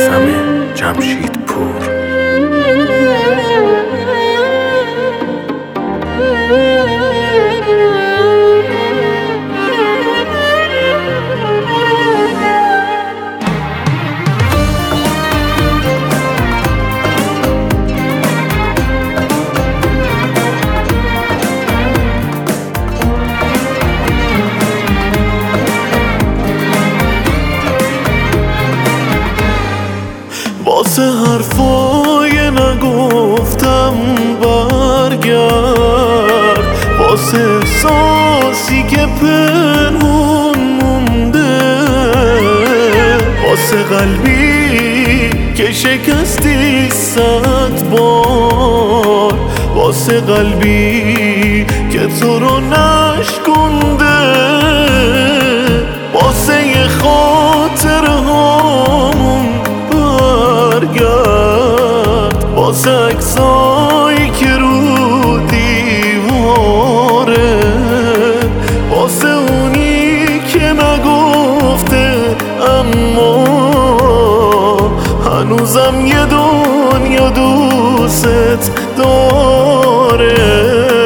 قاسم جمشیدپور. واسه حرفای نگفتم برگرد، واسه احساسی که پنهون مونده، واسه قلبی که شکستی 100 بار، واسه قلبی که تو رو نشکنده، واسه یه خاطره هامون برگرد، واسه عکسایی که رو دیواره، واسه اونی که نگفته اما هنوزم یه دنیا دوست داره.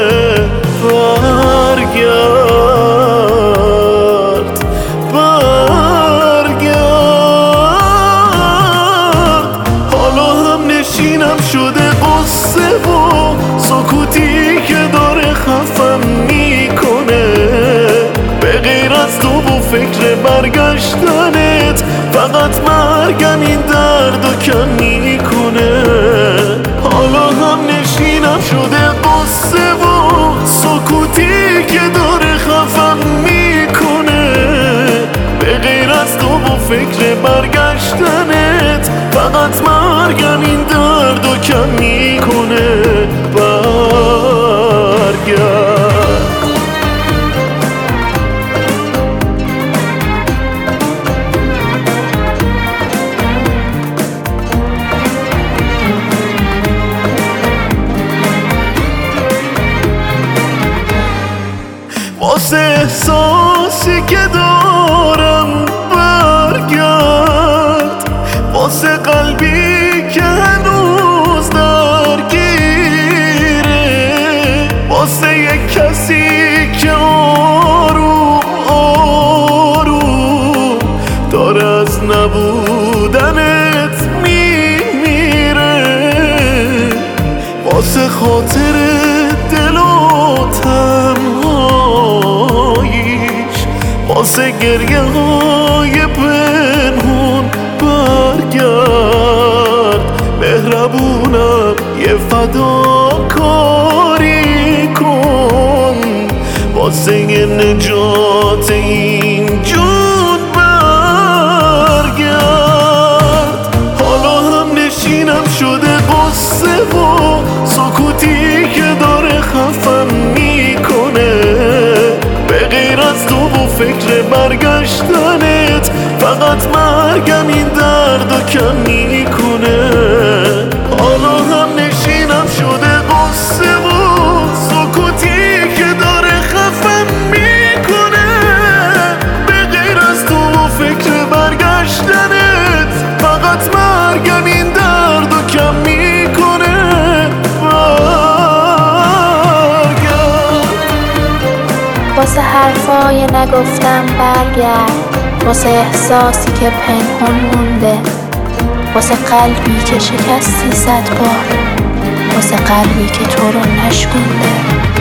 شده قصه و سکوتی که داره خفم میکنه، به غیر از تو و فکر برگشتنت فقط مرگم این دردو کم میکنه. حالا هم نشینم شده قصه و سکوتی که داره خفم میکنه، به غیر از تو و فکر برگشتنت فقط مرگم این دردو کم میکنه. برگرد. واسه احساسی که دارم برگرد، واسه قلبی که هنوز درگیره، واسه یک کسی که آروم آروم داره از نبودنت میمیره، واسه خاطر دل و تنهاییش، واسه گریه های پنهون برگرد. مهربونم یه فداکاری کن، واسه یه نجات این جون برگرد. حالا هم نشینم شده قصه و سکوتی که داره خفم میکنه، به غیر از تو و فکر برگشتنت فقط مرگم این دردو کم میکنه. حالا هم نشینم شده قصه و سکوتی که داره خفم میکنه، به غیر از تو و فکر برگشتنت فقط مرگم این دردو کم میکنه. واسه حرفای نگفتم برگرد، واسه احساسی که پنهون مونده، واسه قلبی که شکستی 100 بار، واسه قلبی که تو رو نشکنده.